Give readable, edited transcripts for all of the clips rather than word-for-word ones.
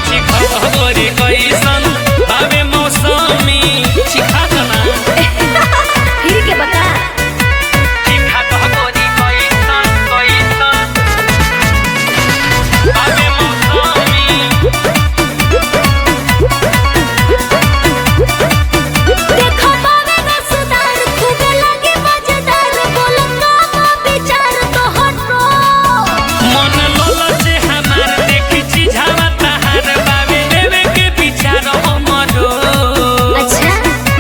चिखा गोरी कैसन बाबे मौसमी चिखा दना फिर के बता चिखा गोरी कैसन बाबे मौसमी देखो बाबे रसदार खूब लगे मजेदार बोलो का विचार तो हटो मन ललचे हमार देखी चिझावा तहार बाबे देवे के विचार हमरो अच्छा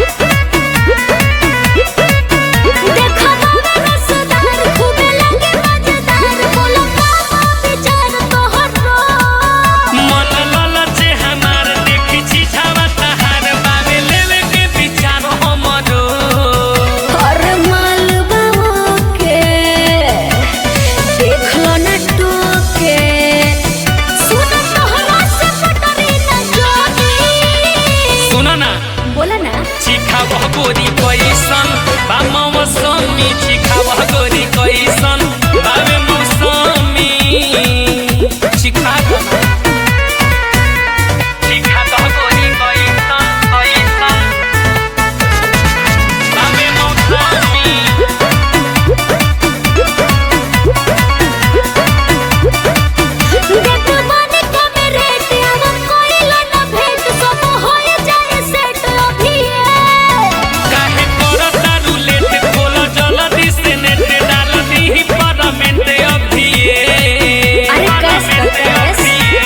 देखो बाबे रसदार खूब लगे मजेदार बोलो का विचार तो हटो मन ललचे हमार देखी चिझावा तहार बाबे लेवे के विचार हमरो और मालवा के देख लो ना टोके सुन तोहरा से पटरी न जोगी सुनो ना बोला ना चिखा गोरी कैसन बा मौसमी चिखा गोरी कैसन बाबे मौसमी चिखा दना चिखा गोरी कैसन बाबे मौसमी देख माने कमे रेट अब कोइला न भेट सब होए जाए सेट अभी काहे करता रूलेट खोल जल्दी से नेट डाल दी परमेंट अभिए अरे कैस तो कैस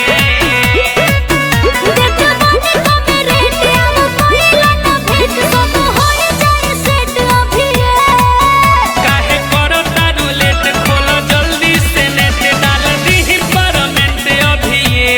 देख माने कमे रेट अब कोइला न भेट सब होए जाए सेट अभी काहे करता रूलेट खोल जल्दी से नेट डाल दी परमेंट अभिए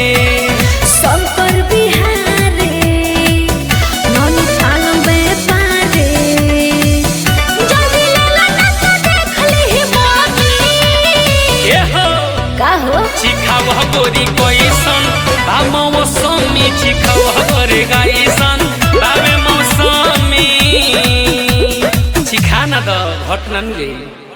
शंकर बिहारे नौनी थालम बेपारे जल्दी लेला ना तो देख ली बाकी ए हो का हो चिखा गोरी कैसन बा मौसमी चिखा गोरी कैसन बाबे मौसमी चिखा ना द घटना नु